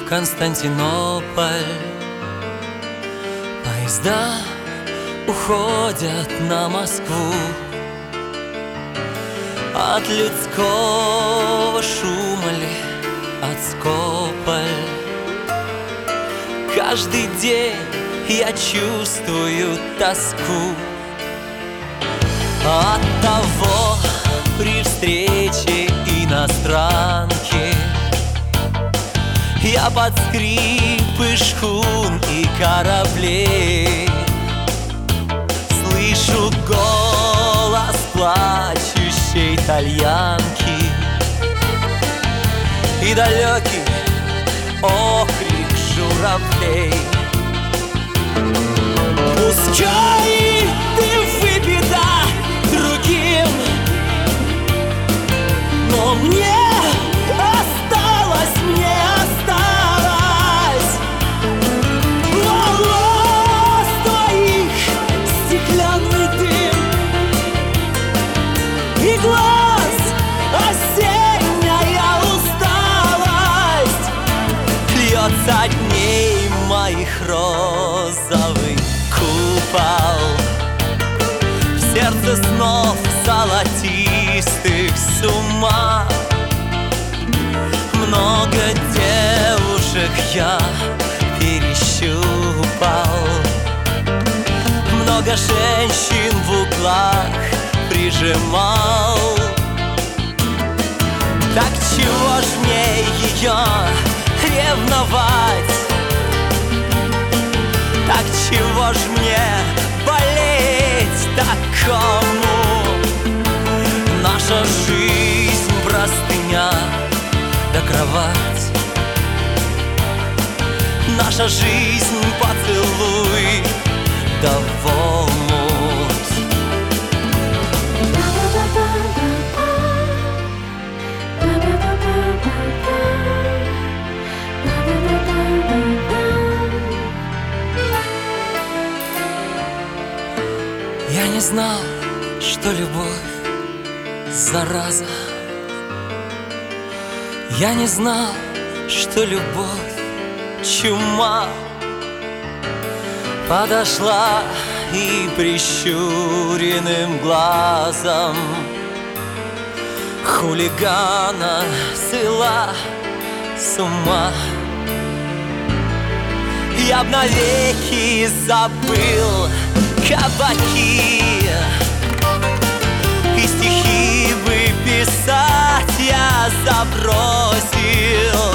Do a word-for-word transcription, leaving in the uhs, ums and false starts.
Константинополь. Поезда уходят на Москву. От людского шума ли, от скополь. Каждый день я чувствую тоску. От того при встрече иностранки я под скрипы шхун и кораблей слышу голос плачущей итальянки и далекий окрик журавлей. Пускай ты выпита другим, но мне осталось, мне осталось волос твоих стеклянный дым и глаз осенняя усталость. Льется дней моих розовый купол, в сердце снов золотистых с ума. Много девушек я перещупал, много женщин в углах прижимал. Так чего ж мне ее ревновать? Так чего ж мне болеть такому? Наша жизнь простыня да кровать, наша жизнь поцелуй да в омут. Я не знал, что любовь зараза. Я не знал, что любовь чума. Подошла и прищуренным глазом хулигана свела с ума. Я б навеки забыл кабаки и стихи бы писать я забросил.